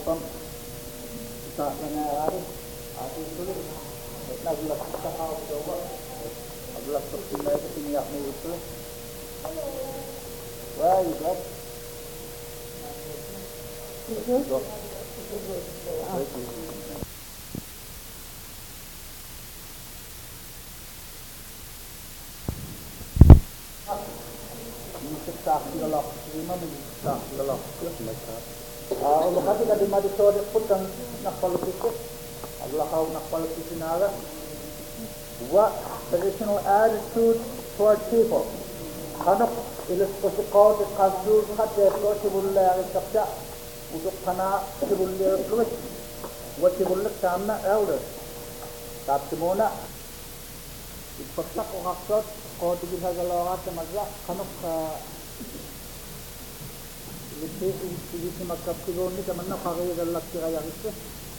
Pam kita nangyayari atin tuloy naglas sa house daw naglas sa pinay sa tiniyak mo ito why you got Ulokati ka di madisode putang nakpalupikot aglakaw nakpalupisinara what traditional attitude toward people kanok ilis ko si Kote Kazu kate ko sibulayari kapsa udok kana sibulayari fluid what sibulak samna elders tapos muna ipagsak ko kaksot Kote gisagalawakat sa magla kanok Ini makap siguro ni teman nak pakai dalam kira itu.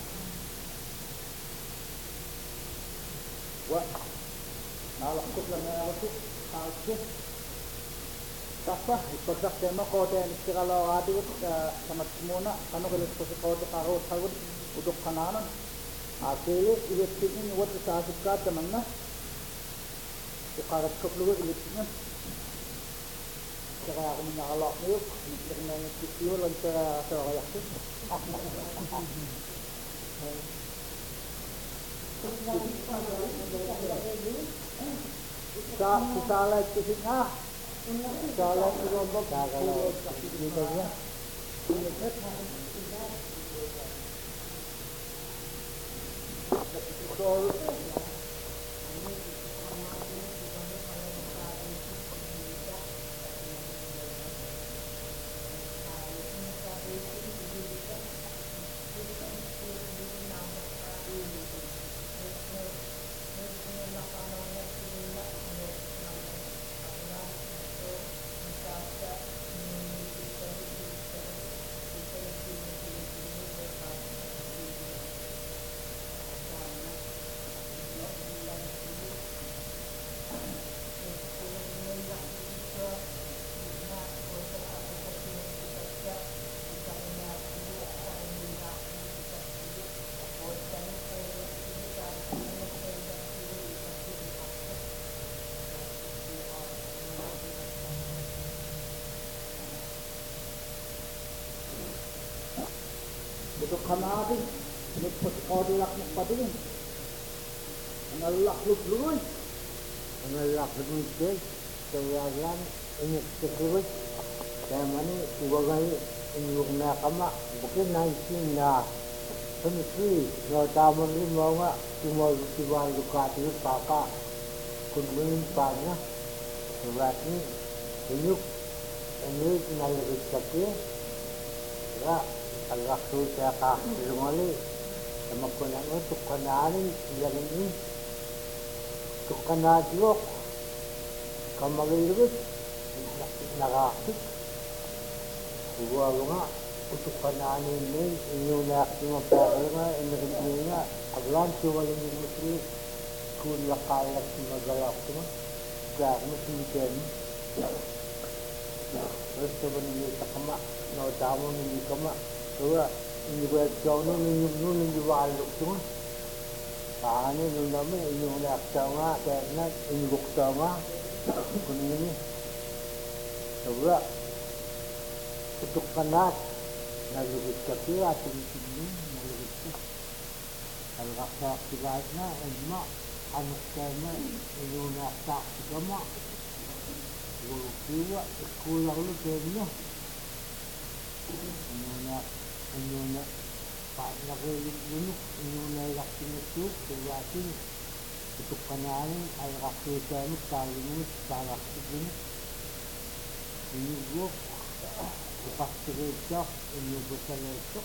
Wah, nalak tu lah nalak tu, aku. Tapi ibadah tema kau dan kalau ada sama semua nak, kalau kalau kau tu taruh taruh untuk kanan, akhirnya ini buat usaha suka teman nak. Sekarang kau perlu ini. Kaya ako nakakalak mo yun, na yung sityo lang sa kayak yun. Salat kasi nga. Salat ko lang ba? Kakalaw. Dito niya. Untuk kanari, lepas orlak nak padin, ngalak luglui, ngalak luglui, kewajiban ini sekurus, kemana sebagai inyuk nakama, bukan naikin na, semesti kalau taman ini mau nggak cuma tiba luka itu papa, kunjungin pana, berarti inyuk ini ngalak sekali, ya. Agak susah kah lumali sama kunan untuk kanalin yang ini untuk kanadlok kamagilbit nakakit huwag nga untuk kanalin ini inyunak yung pagkakal nga inarinig nga aglan siwalan yung musli kung lakalak yung magalak ito kaya mo sinikin terus coba niyo sa kama nautamo niyo kama Tua, ini buat jauh ni waluk tu. Ini nama ini nak sama, kerana ini buk sama, kuning ni. Tua, untuk kanat, nalugit kaki atau ini nalugit tu. Kalau kakak tiba-tiba, emak anak kena ini nak tak sama. Guru kiwa sekolah lu kena. Inyuna pak nakilig lunok inyuna lakin ito kayatin ito kananin ay rakitan kalimut karakit lunok inyugok ipaktiretok inyugok sa letok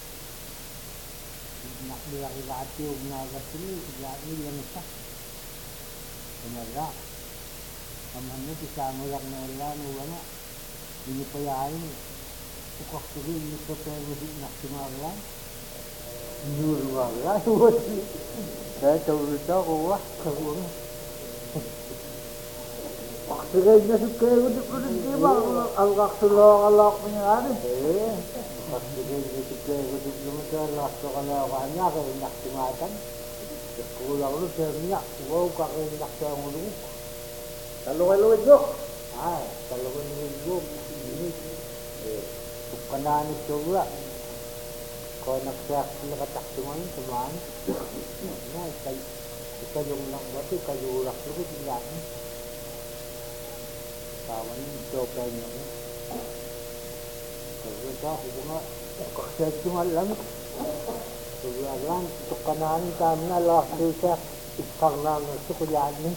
nakilakilati o nagasili sigani yan ito kumala kaman na kisama lang na ilan wala hindi pa yain Ukak tuli ni kota mudik nak cemaran, nyuruh buat. Saya tahu wah kau. Waktu kerja suka udah dia bang, agak sulok punya ada. Pagkigay gudip naman sa lasto ka na kanya kay naktingatan. Kulang lu sa minyak, wow ka kay naksa ang ulo. Taluhay-luhay ko. Ay, talagang nilgo. Ini tukananis sobra. Kau naksa nakataktungan teman. Nah, kita yung lang berarti kayu ulak lu bilang. Kawan itu kayaknya. Kalau dah bunga kakek cuma lang. Kemudian tukanan kami lah desa ikang lang sekuliah ni.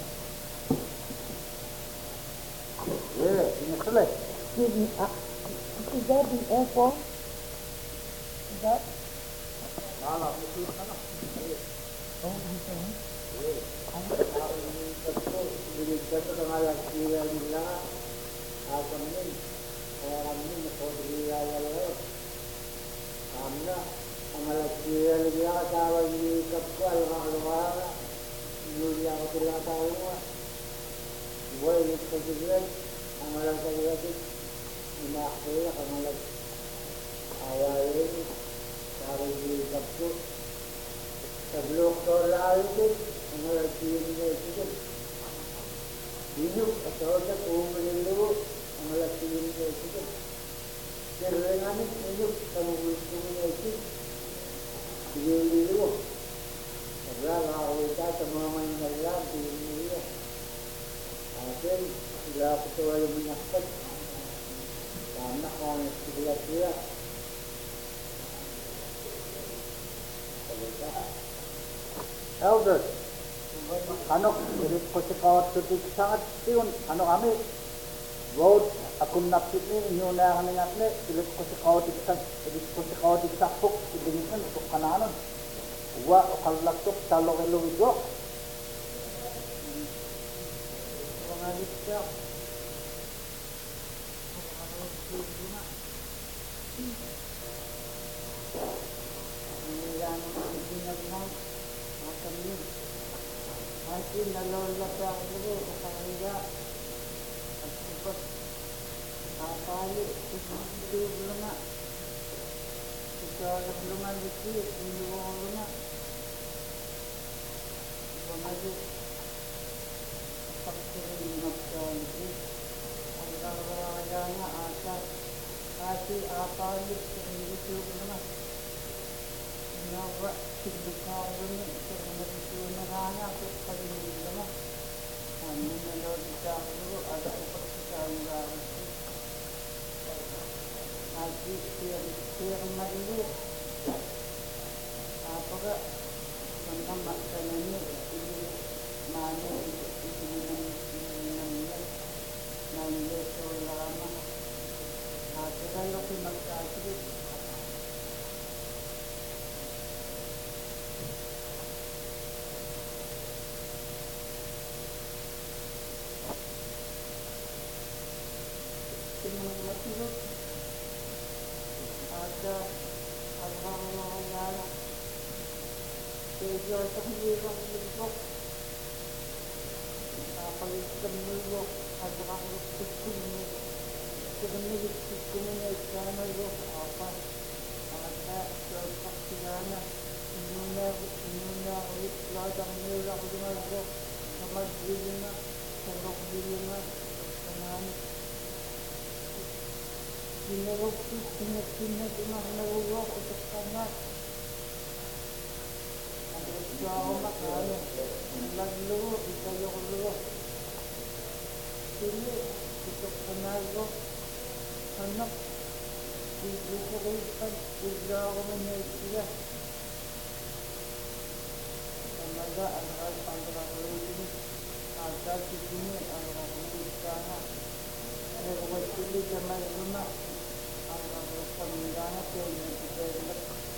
Ini selesai. Is that the airport? Is that? Malah, mesti mana? Oh, okay. Jadi kita dengan lagi yang bilang, apa ni? Orang ni kau dia yang Amna, amalakir dia kata di kapal maklumah, dunia kita tahu mah, boleh dikatakan amalakir itu, imakhir amalak awal ini, dari di kapal, sebelum solar itu, amalakir itu, hidup atau tak umur dulu, amalakir itu. Kerana hidup kamu itu dulu, kalau kita semua mengajar di dunia, akhir sudah ketua yang menyakit, karena orang kira-kira, elders, ano jadi kosekawat tutik sangat tiun, ano kami road akun napit ni inyo na hangat ni ilit ko sa kawat sakpok ibingan ko kananon wa o kalaktok talo kilo igo mga lista nilang ginagnaw kami ay nalola sa ulo kaya at apali itu belum nak kita belum ada sih belum nak maju pakai macam ni orang-orang asal hati apali itu belum nak nawa kita belum itu negara aku kalau belum nak kami kalau kita dulu ada kepercayaan Haji firman ini apakah tentang makanan ini mana itu namanya selama atau kalau kita makan ada orang-orang kerja sendiri untuk apa itu dulu ada orang sukun sebenarnya sukunnya itu apa ada kepastian Indonesia ladang merah dengan sama dirinya sama dirinya dengan Dinarokti pinag-pinag mga narulok o kasanat. Ang ito ako makano. Nagluro, ikayo ko luro. Sili, ito kanalo. Anak, hindi ko kayo bigla ako manyaisiya. Kamaga, ang pang-pang-pang-pang-pang agad sisini, ang pang-pang-pang-pang Sili sa maluma. Pemilihan itu juga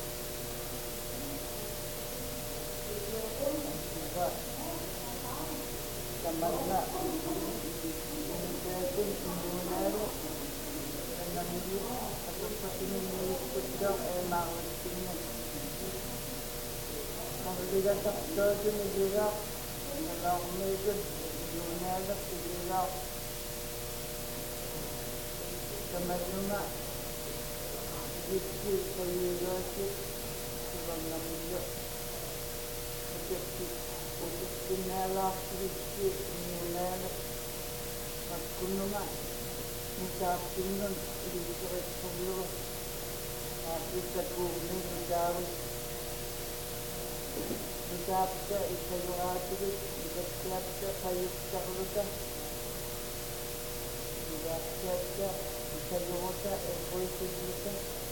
sama mungkin sebenarnya dengan dia atau seperti ini sudah emang ini kalau dia tak tahu ni juga kalau mereka dunia juga sama Iti kayurasi Subang namanya Untuk pinala Iti pinala At kunungan Nagkapingan Ilisaret paglo At itakunin Nagkawin Nagkapta Ikayurati Nagkapta Kayurta Nagkapta Ikayurta Ikayurta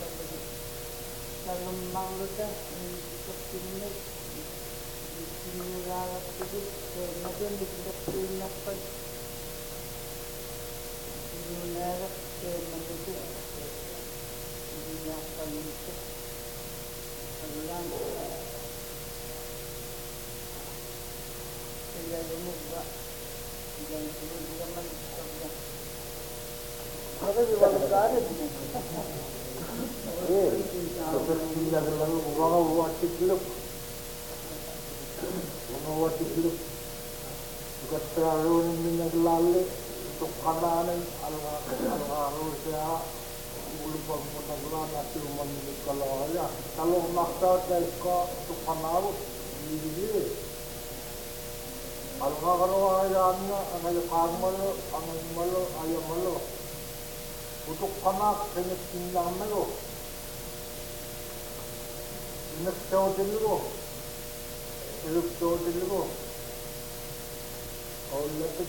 Kalau mangluta Nagkapingan Nagkapingan Nagkapingan Nagkapingan Menarik ke manusia dunia manusia Alang Saya lumubah Dan zaman sabda Maka diwala kari Dapat tinggal dalam orang wati gelap Orang wati gelap Bukan terlalu menyelali Untuk kanan al-harus ya ulubang menaglan at lumanig kalaya kalau maksa ka untuk kanan hindi al-haraya na ang kamalo ang malo ayamalo untuk kanak kanya tinamalo inagtawdilo Oleh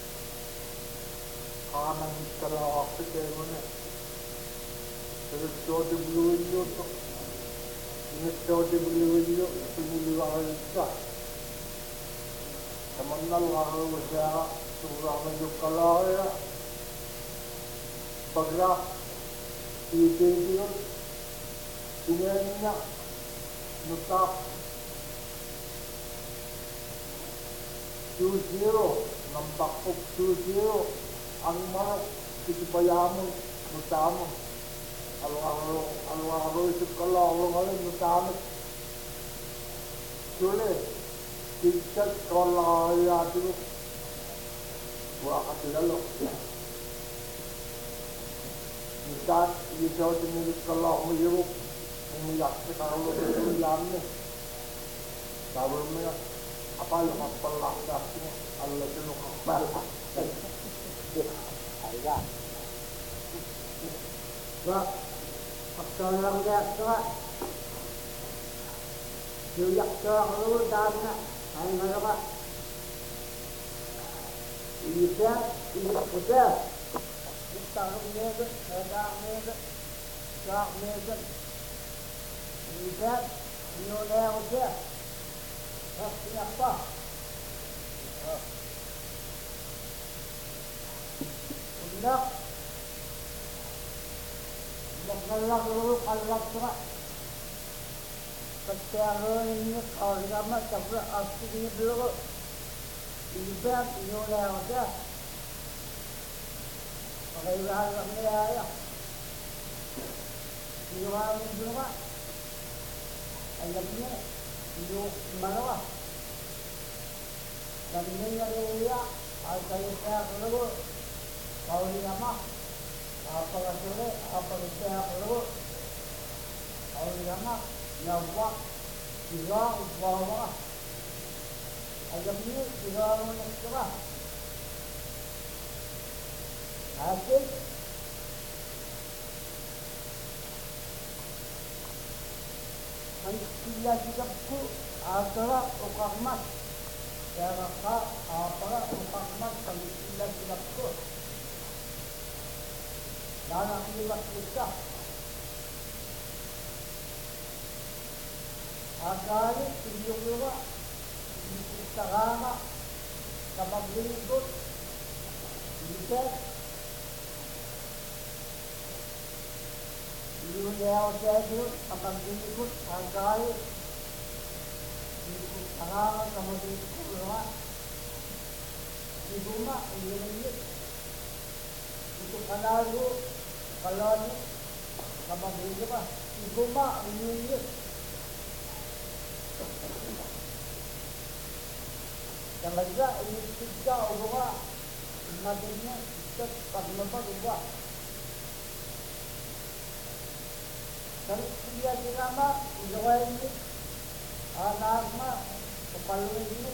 Kanan kalau aku mana, terus jauh belu itu, ini jauh belu itu, belu orang itu. Teman-teman orang usia surah menuju kalau ya, paglah ide dia, dunia nutap, 2-0, nampak 2-0. Ang mga kitibayamon nutamo alwaro isip kalawang alin nutamo sule kicat kalaya dito buwa katilalo nitat isaw tinilit kalawang mayroon umiyak sa kalawang ito yamin sabi mo yan apal mapalak dati Allah dito kapal Ayah Wah Pagkalang dito Yuyak ko ang ulan na Ay mga ba Iisip Iisip Istarong meron Nadang meron Sak meron Iisip Inuleo siya Tapos niya pa Nak Magnalang luluk alam ko Pagkaroon ninyo Kagama Sabra Asli niyo dulu Ibig Inuleo siya Pakailahan lang niya ya Inuhan mo dulu ka Alam niya Yung malawa Dami niya niya Ay kayo siya dulu Kau ni nama, apa kasure, apa kisah perlu, kau ni nama, nyawa, tiga, bawa, agak ni tiga orang sekolah, asik, Antiya tiga tu, asara ukamat, jaraka, apa ukamat, antiya tiga tu. Dana liwat kita. Akali tinjungwa istagama kapag lingkod lipat Iuleaw siya doon kapag lingkod akali istagama kapag lingkod Siguma iulit itu kalalu kalani kapag lingkod pa Siguma iulit yang lainnya ini tiga ubah nabinya tetap paglabag ubah Kalau dia dirama, ilaway ini, anak mah, kepaluin ini,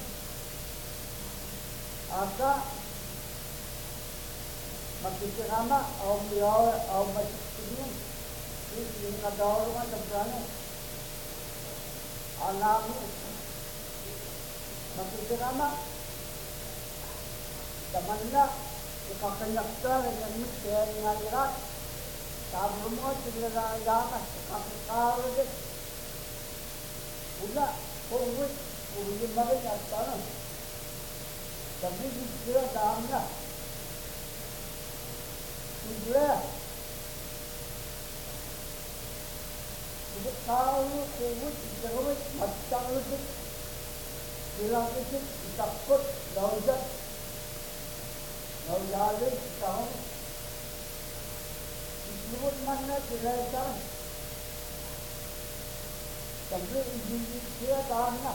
aka, magkikirama, au masisinin, yung nadawalungan sa plano, anak mo, magkikirama, taman na, ikakanyakta, nagmamit, kaya nangirat, sabi mo, sinalayamas, kakakaro din. Una, kung yung marin at tanong. Sabi sila, daan na. Sila. Hindi tao, kung ikawit, magtangulit. Silang isip, itakot, lauzat. Lauzalik, isahong. Iluwat man na sila isang. Sabi, hindi siya tahan na.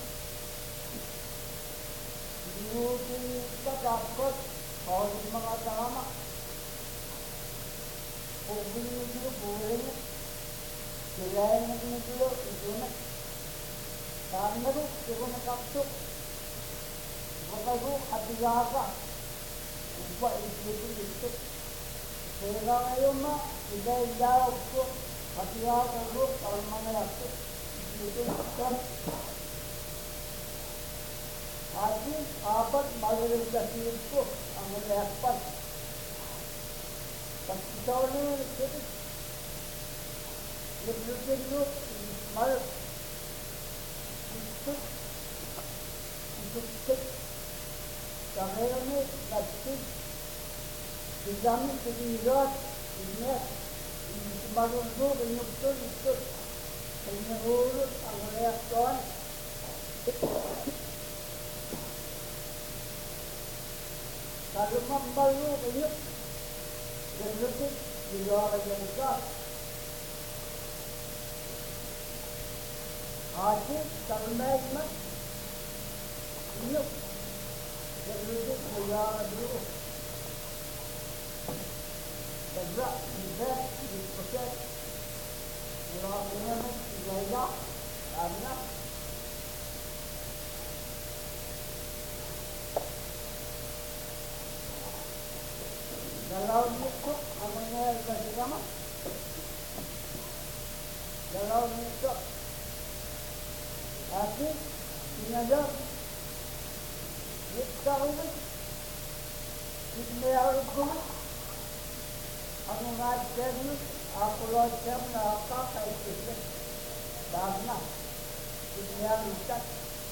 Hindi ka dapat kahit mga tama. Kung binigyo, buhay na. Sila yung nagnigyo, ito na. Tahan na rin, ito na kapsok. Baka rin, hatiyaga. Upa, ito. Kaya ngayon ma, iba-iba ko. Hatiyaga rin, parang mga lakso. Ito na. Atin, apat, malilig na silid ko. Ang nalakpan. Pag ikaw na yun, ito. Naglutin ko, mal. Ito. Sa ngayon eh, nagsin. Sigami, sigirat, inyat. Marunod, inyugtol, ito. Pagnyahulot, ang nalakpan. Kalau membalu banyak, dan lebih di luar yang besar. Asyik kalau naik mat, banyak, dan lebih di luar dulu. Sebab kita di pusat, luar mat di luar, karena Dalau nito, ang nangyayari kasi kama. Dalau nito. Asin, sinagap. Ito ulit. Sinayari ko. Ang mga terno, ako lang siyam na kakaisip. Dahil na. Sinayari ulit.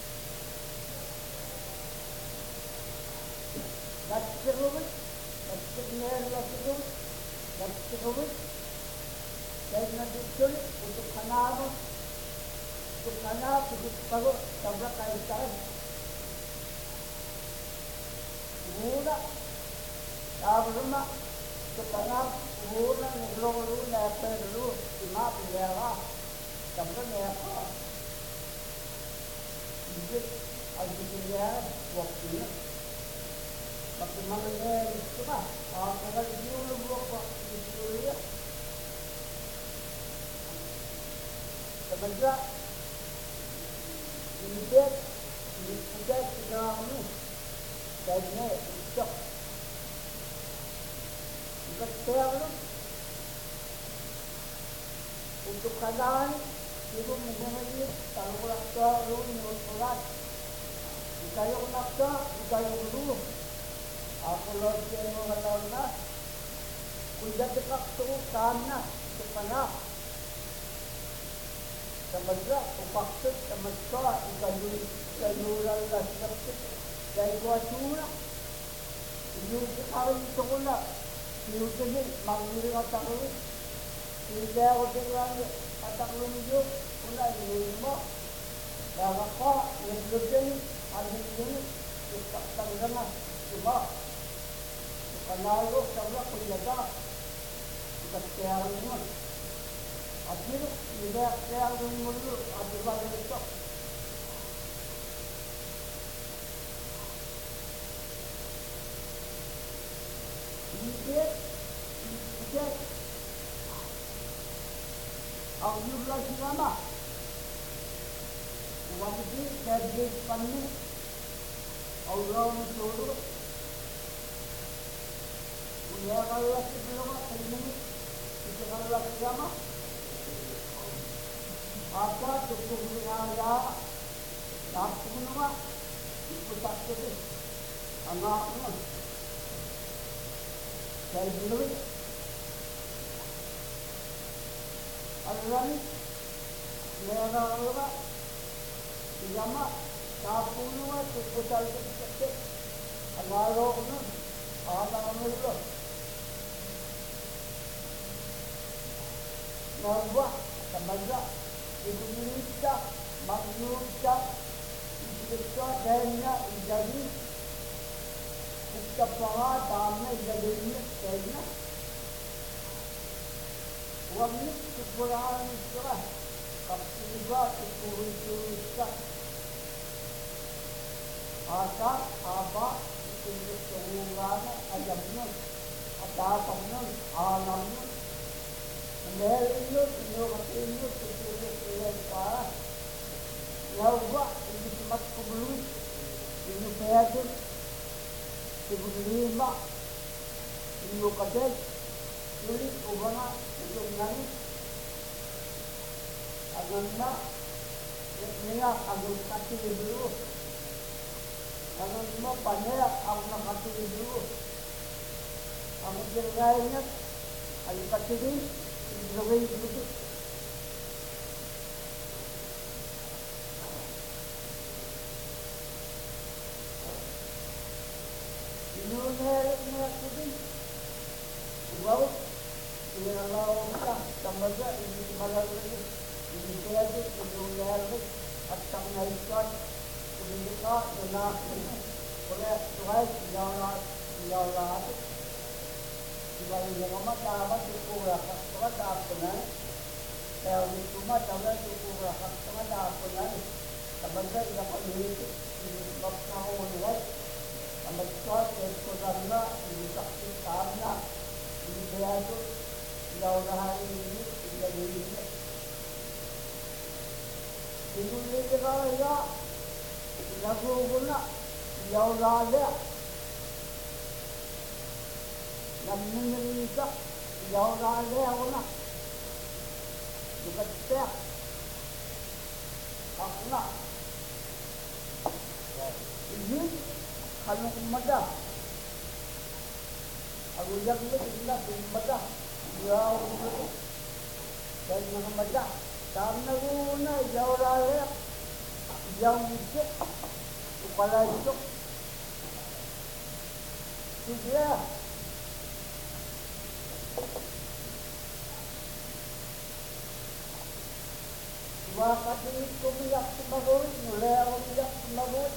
Nagsirulit. Nagsigner na siguro, nagsiguro, dahil nagsiguro, untuk kanamo, untuk pagod, sabra kayo saan. Muna, tabruma, untuk kanam, muna, naglolo, napero, ima, pilera, sabra napa. Hindi, ang pilera, waktu na. Pati mga nelis ko ba? Kaya yung buwak ko, yung ya. Sabagya, inibet, sigaw mo. Dahil nga, ito. Ikat kaya mo. Untuk kalaan, sino mo gumayin, talong laksa, rin, ulat. Ikayo laksa, ikayo dulu. Ako lang siya yung mga taon na. Kung dati kakto, saan na? Ito pa na. Sa madra, upaksot, sa madka, ikalural na sinapit. Dahil ko asura. Yung kawin ito ko na. Sinutunin, mangiling at akulin. Hindi ako tingnan at akulin nyo. Una, inuhin mo. Kaya ka, naglutin, alin-lunin. Itaktan na. Diba? Panalo, sabla, kuyaga. Kaya naman. At yun, kaya naman mo rin. At diba ganito? Hindi. Aunurlah silama. Wamdi kerja panni. Allah mensuruh. Punya Allah sebelum ini. Kita Allah silama. Apa cukup mengaja. Tak semua. Itu tak cukup. Anaknya. Saya dulu. Allah ni, lera Allah, jama, kapunuwa, tujuan tercipta, Allah ni, Allah Allah. Nawa, samaja, Indonesia, Malaysia, Indonesia, Kenya, jadi, kita pernah damai jadi Kenya. Wamni Quran surah Qafsibat Qur'an Asa apa itu Quran ayatnya ataupun alamnya Melayu itu Quran para lawa ini semat kubului ini sehat sebelumnya ini kadang Sulit ubana itu nani, agama niya agam kati dulu, agama panera agam kati dulu, agam jerainya agam kati dulu itu. Ini kudi, wow. Ini Allah tambah ini malah ini dia tu dunia ni atau naikkan ini kan nak oleh Tuhan jalan Tuhan yang amat amat dikurang Tuhan dah pernah kalau cuma tambah dikurang Tuhan dah pernah tambah yang ini bakal orang tambah Tuhan kerana ini sakit karena ini dia tu Jauh-jauh ini jadi ini. Indonesia kaya lagu guna jauh-jauh dia. Indonesia jauh-jauh dia guna. Dekat dia. Akna. Ini kalau umatnya. Aku yang ini tidak umatnya. Jauh dan Muhammadah karena guna jauh raya jauh itu kepala itu sudah dua kali itu minyak sebagus mulai minyak sebagus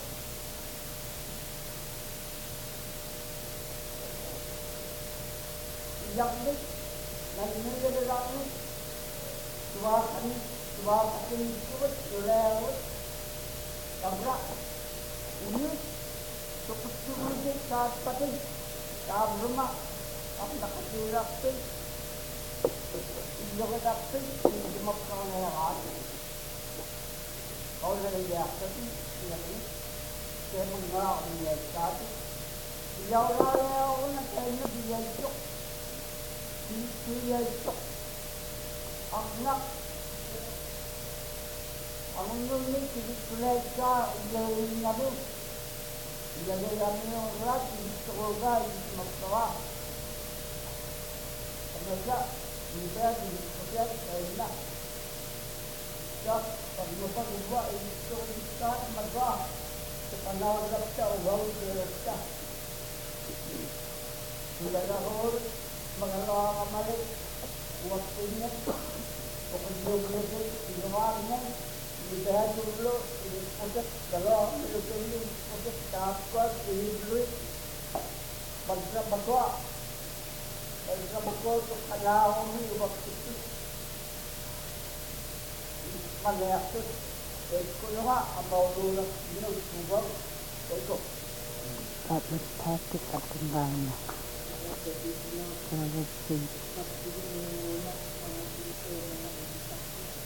minyak ini dan ini adalah dua kali itu lewat tabrak ini cukup sulit saat pati saat rumah apa nak dilakukan ini dilakukan di Makkah lewat kalau dari dilakukan ini saya mengalah dia tadi jauh lewat nak kena dia itu anak Angin ni mereka yang nabi, yang orang sekolah di Makkah, mereka bisa dikerja kerana, jadi mereka juga itu Makkah, sepanjang mereka orang mereka, mereka orang mengelola malik waktunya, pekerjaan mereka Kita dulu untuk kalau ini untuk dapat duit bangsa bakwa untuk kalau ini waktu itu melihat itu lah mau dulu ini juga itu Public practice at the environment. Private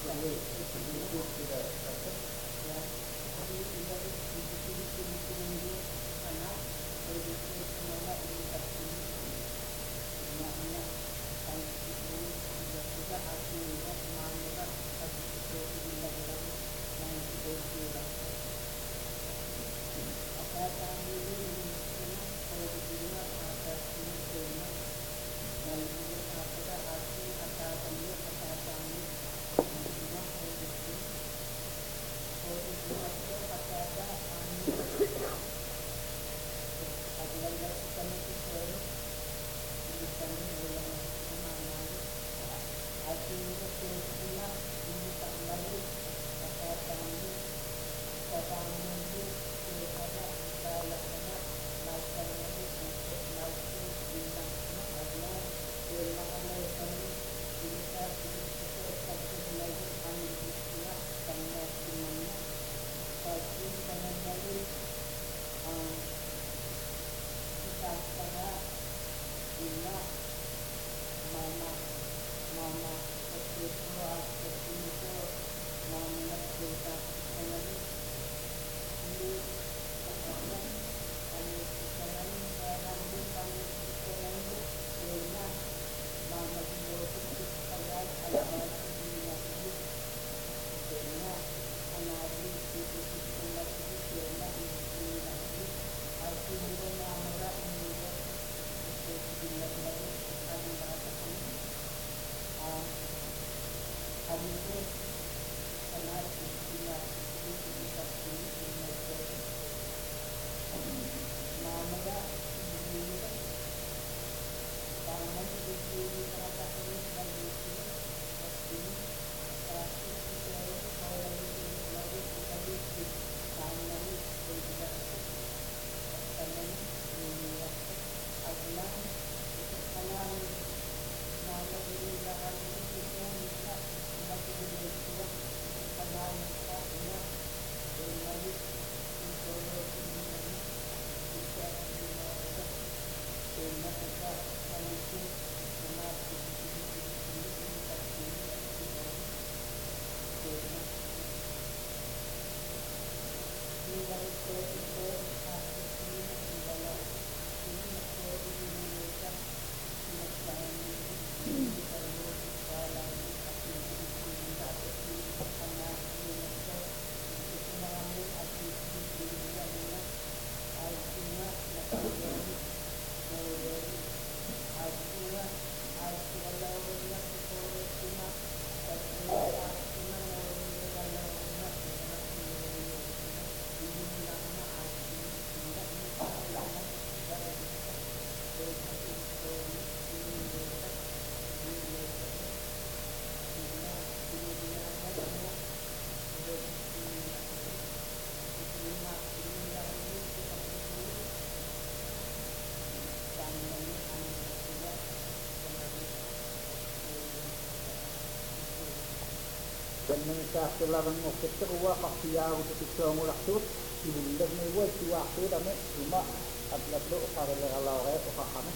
sa kailangan mo keterwa kakiyaw sa pisong ulaktut ibulag na iwa si waktu dami cuma at ladlo para lalaway o kakami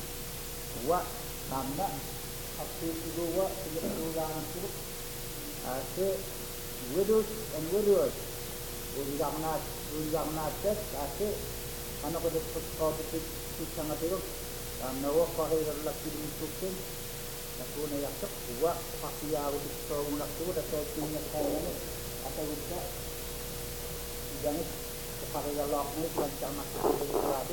wa namna akti sigawa sigawa tulak ase widows and widowers ulang natet ase ano ko dito ko dito sa ngatiro nawa pa rin lalaki din tukin naku na yasak wa kakiyaw sa pisong ulaktut at tingin kaya ni atau udah jangan kepada Allah ni lancar masuk ke dalam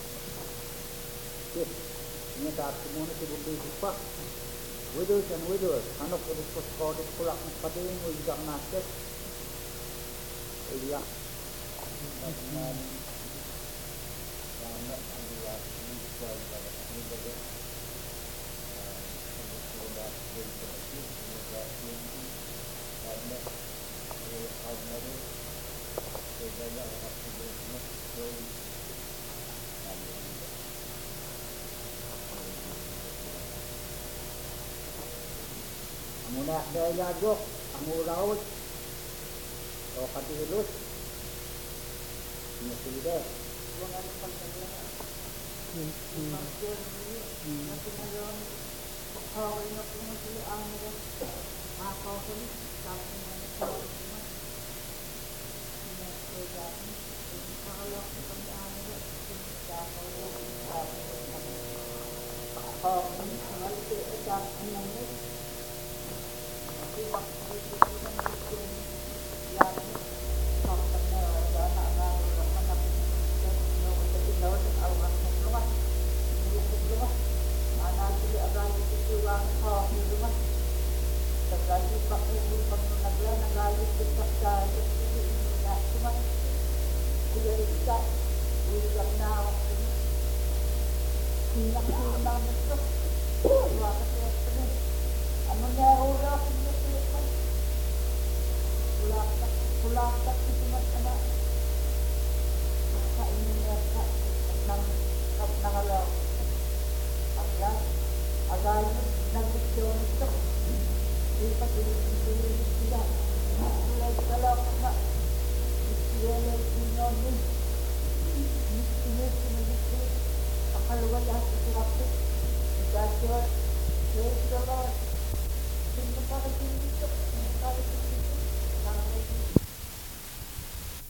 okay ini saat semua ni sebut apa widows and widowers anak urus kau pulang pada yang udah nasib iya dengan anak adalah ini sebagai ini bagi sudah berarti sudah karena almadı şeylerle araştırılmasına böyle muna daya jok amu laut o katilut ini sudah bukan pantalla ini Praise the Lord.